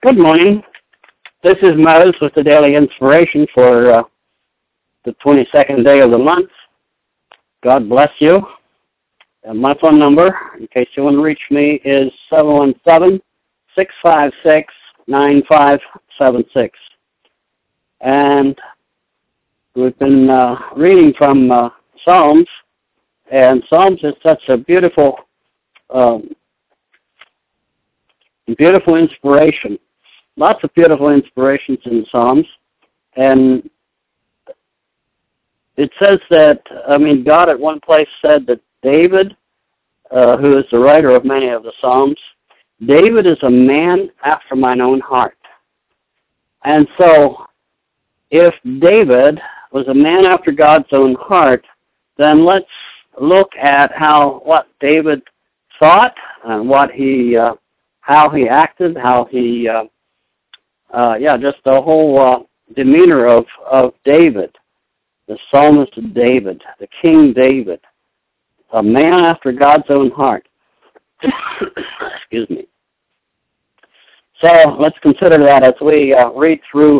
Good morning. This is Moses with the Daily Inspiration for the 22nd day of the month. God bless you. And my phone number, in case you want to reach me, is 717-656-9576. And we've been reading from Psalms, and Psalms is such a beautiful inspiration. Lots of beautiful inspirations in the Psalms. And it says that, God at one place said that David, who is the writer of many of the Psalms, David is a man after mine own heart. And so, if David was a man after God's own heart, then let's look at what David thought and how he acted, just the whole demeanor of David, the psalmist David, the King David, a man after God's own heart. Excuse me. So let's consider that as we read through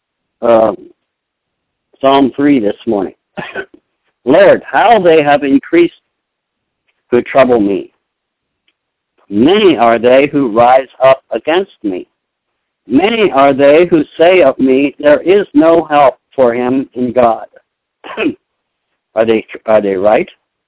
Psalm 3 this morning. Lord, how they have increased who trouble me. Many are they who rise up against me. Many are they who say of me, there is no help for him in God. Are they right?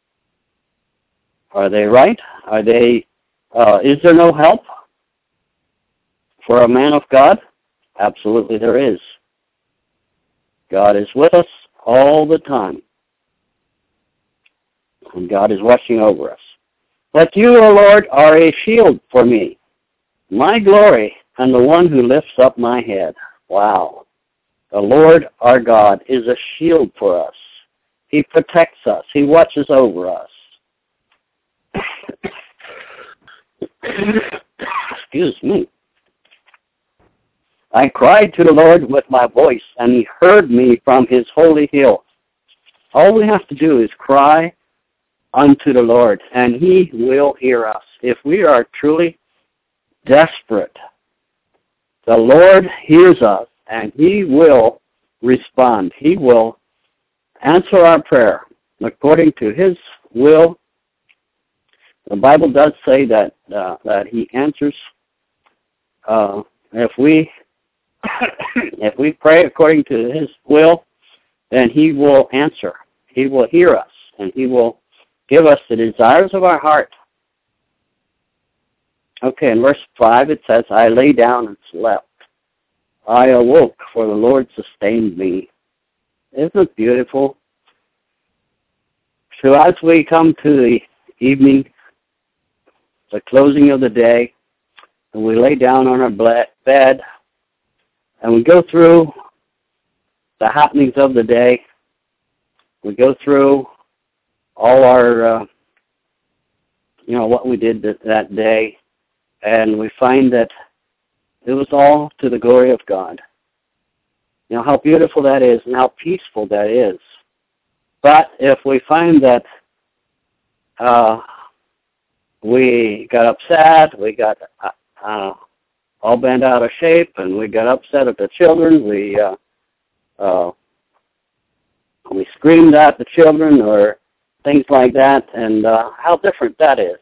Are they right? Is there no help for a man of God? Absolutely there is. God is with us all the time. And God is watching over us. But you, O Lord, are a shield for me, my glory, and the one who lifts up my head. Wow. The Lord our God is a shield for us. He protects us. He watches over us. Excuse me. I cried to the Lord with my voice, and he heard me from his holy hill. All we have to do is cry unto the Lord, and he will hear us. If we are truly desperate, the Lord hears us, and he will respond. He will answer our prayer according to his will. The Bible does say that he answers. If we pray according to his will, then he will answer. He will hear us, and he will give us the desires of our heart. Okay, in verse 5 it says, I lay down and slept. I awoke, for the Lord sustained me. Isn't it beautiful? So as we come to the evening, the closing of the day, and we lay down on our bed, and we go through the happenings of the day, we go through all our, what we did that day, and we find that it was all to the glory of God. How beautiful that is and how peaceful that is. But if we find that we got upset, we got all bent out of shape, and we got upset at the children, we screamed at the children or things like that, and how different that is,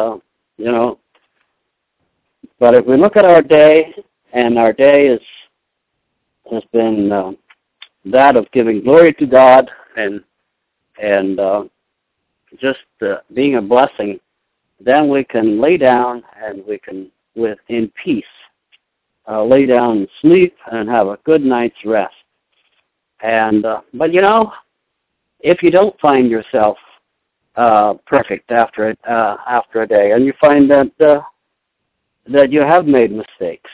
But if we look at our day, and our day has been that of giving glory to God and just being a blessing, then we can lay down and we can, in peace, lay down and sleep and have a good night's rest. And but if you don't find yourself perfect after a day, and you find that you have made mistakes,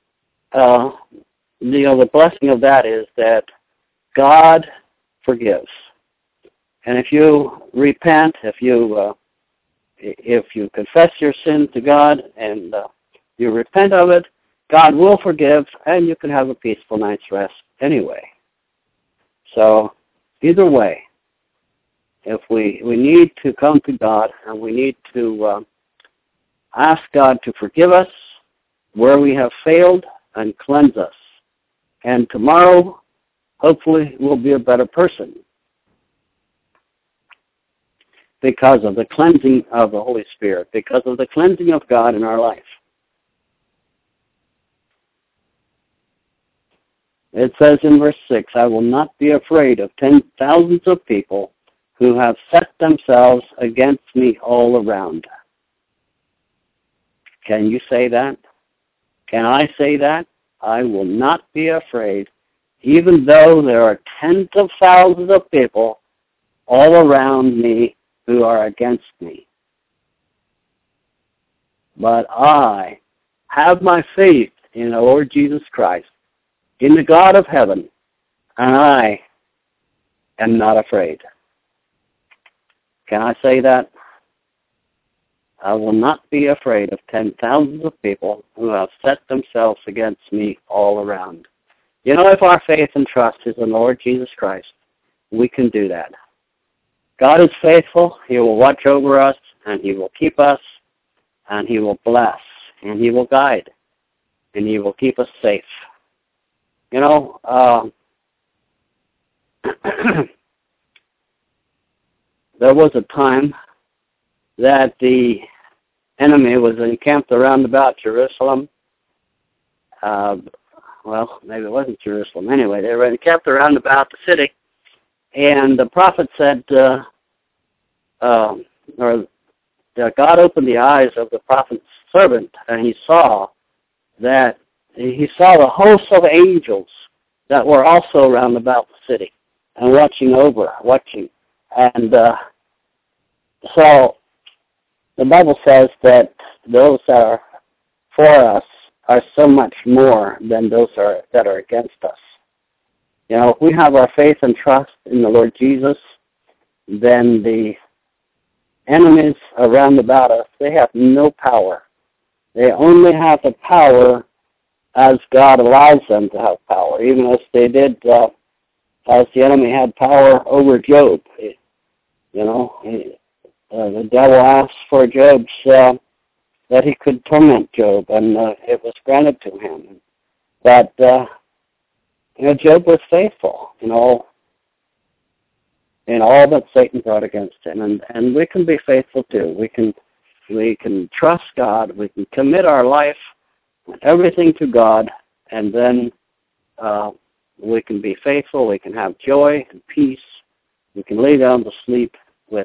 the blessing of that is that God forgives. And if you repent, if you confess your sin to God and you repent of it, God will forgive, and you can have a peaceful night's rest anyway. So either way, if we need to come to God, and we need to ask God to forgive us where we have failed, and cleanse us. And tomorrow, hopefully, we'll be a better person because of the cleansing of the Holy Spirit, because of the cleansing of God in our life. It says in verse 6, I will not be afraid of 10,000s of people who have set themselves against me all around. Can you say that? Can I say that? I will not be afraid, even though there are tens of thousands of people all around me who are against me. But I have my faith in the Lord Jesus Christ, in the God of heaven, and I am not afraid. Can I say that? I will not be afraid of 10,000s of people who have set themselves against me all around. You know, if our faith and trust is in the Lord Jesus Christ, we can do that. God is faithful. He will watch over us, and He will keep us, and He will bless, and He will guide, and He will keep us safe. You know, there was a time that the enemy was encamped around about Jerusalem. Well, maybe it wasn't Jerusalem. Anyway, they were encamped around about the city. And the prophet said, God opened the eyes of the prophet's servant, and he saw the host of angels that were also around about the city and watching. And so the Bible says that those that are for us are so much more than those that are against us. You know, if we have our faith and trust in the Lord Jesus, then the enemies around about us, they have no power. They only have the power as God allows them to have power, even as they did, as the enemy had power over Job. The devil asked for Job's, that he could torment Job, and it was granted to him. But, Job was faithful, in all that Satan brought against him. And we can be faithful too. We can trust God. We can commit our life, everything to God, and then we can be faithful. We can have joy and peace. We can lay down to sleep with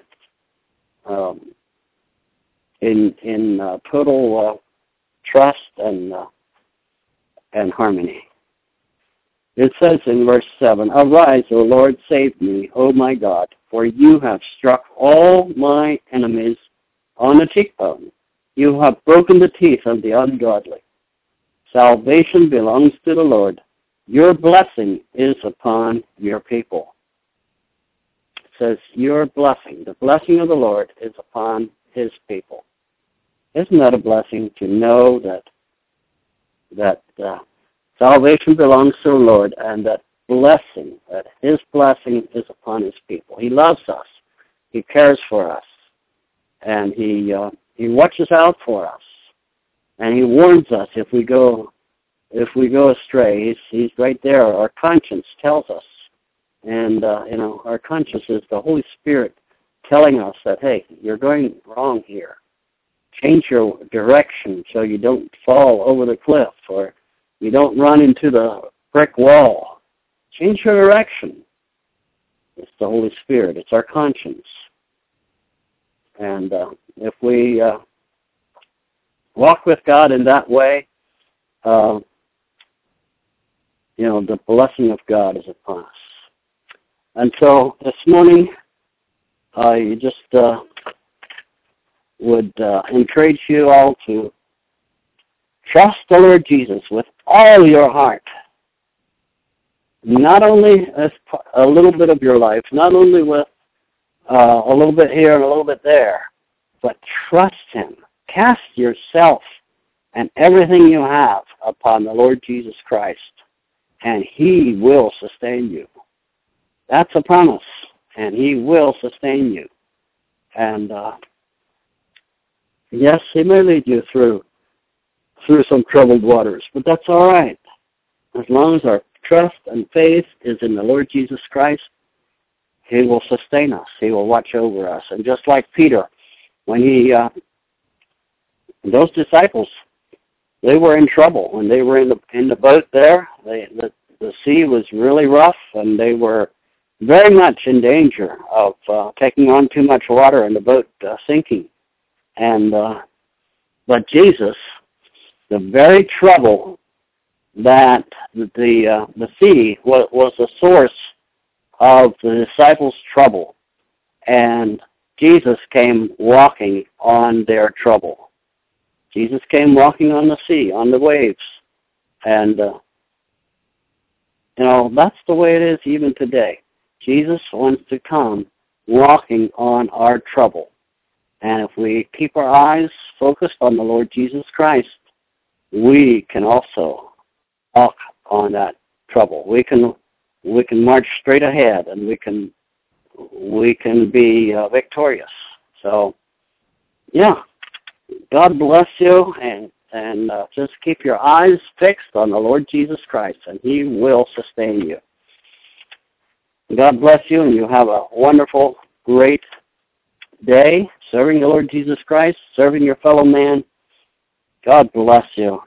in total trust and harmony. It says in verse 7, Arise, O Lord, save me, O my God, for you have struck all my enemies on the cheekbone. You have broken the teeth of the ungodly. Salvation belongs to the Lord. Your blessing is upon your people. It says, your blessing, the blessing of the Lord is upon His people. Isn't that a blessing to know that salvation belongs to the Lord, and that blessing, that His blessing is upon His people? He loves us. He cares for us. And He watches out for us. And He warns us if we go astray. He's right there. Our conscience tells us. And, our conscience is the Holy Spirit telling us that, hey, you're going wrong here. Change your direction so you don't fall over the cliff or you don't run into the brick wall. Change your direction. It's the Holy Spirit. It's our conscience. And if we walk with God in that way, the blessing of God is upon us. And so this morning, I just would encourage you all to trust the Lord Jesus with all your heart. Not only as a little bit of your life, not only with a little bit here and a little bit there, but trust Him. Cast yourself and everything you have upon the Lord Jesus Christ, and He will sustain you. That's a promise, and He will sustain you. And yes, He may lead you through some troubled waters, but that's all right. as long as our trust and faith is in the Lord Jesus Christ, He will sustain us. He will watch over us. And just like Peter, when those disciples, they were in trouble. When they were in the boat there, the sea was really rough, and they were very much in danger of taking on too much water and the boat sinking. And but Jesus, the very trouble that the sea was the source of the disciples' trouble, and Jesus came walking on their trouble. Jesus came walking on the sea, on the waves, and that's the way it is even today. Jesus wants to come walking on our trouble. And if we keep our eyes focused on the Lord Jesus Christ, we can also walk on that trouble. We can march straight ahead, and we can be victorious. So, yeah, God bless you, and just keep your eyes fixed on the Lord Jesus Christ, and He will sustain you. God bless you, and you have a wonderful, great day serving the Lord Jesus Christ, serving your fellow man. God bless you.